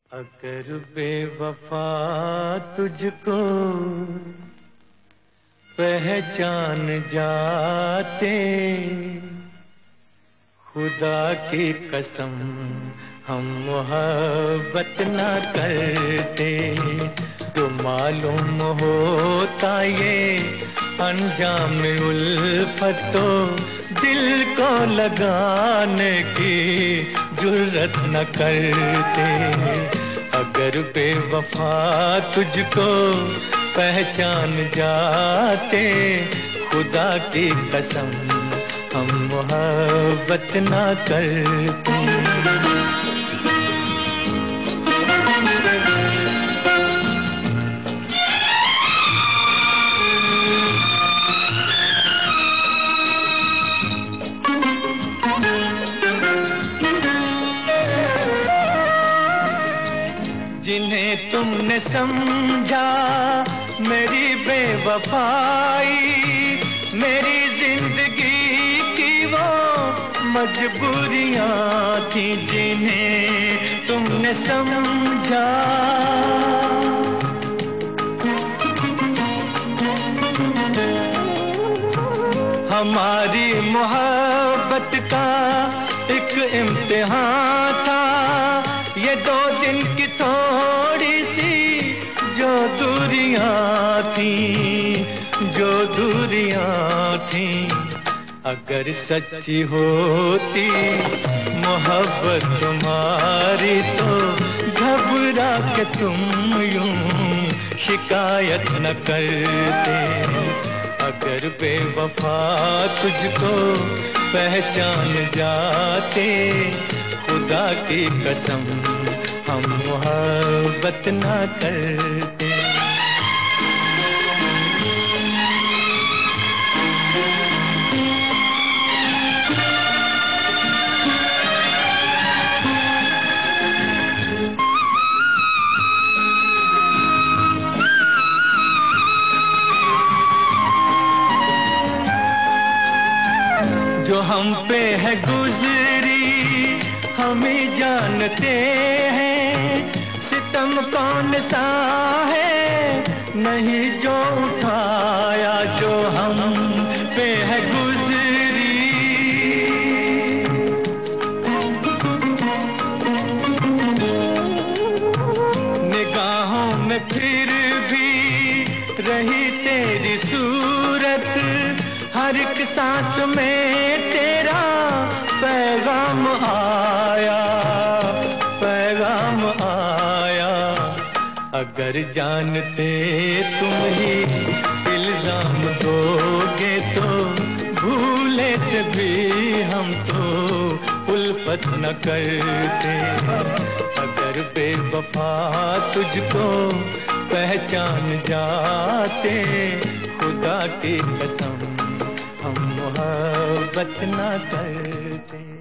अगर बेवफा तुझको पहचान जाते, खुदा की कसम हम मोहब्बत न करते, तो मालूम होता ये अंजाम उल्फत, तो दिल को लगाने की जुर्रत न करते। अगर बेवफा तुझको पहचान जाते, खुदा की कसम हम मोहब्बत न करते। जिन्हें तुमने समझा मेरी बेवफाई, मेरी जिंदगी की वो मजबूरियां थी, जिन्हें तुमने समझा। हमारी मोहब्बत का एक इम्तिहान था ये, 2 दिन की थोड़ी सी जो दूरियां थी, जो दूरियां थी। अगर सच्ची होती मोहब्बत तुम्हारी, तो घबरा के तुम यूं शिकायत न करते। अगर बेवफा तुझको पहचान जाते, खुदा की कसम हम मोहब्बत न करते। जो हम पे है गुजरी हम ही जानते हैं, सितम कौन सा है नहीं जो उठाया, जो हम पे है गुजरी। निगाहों में फिर भी रही तेरी सूरत, हर एक सांस में तेरा पैगाम आया, पैगाम आया। अगर जानते तुम ही इल्जाम दोगे, तो भूले से भी हम तो उल्फत न करते। अगर बेवफा तुझको पहचान जाते, खुदा की कसम हम मोहब्बत न करते।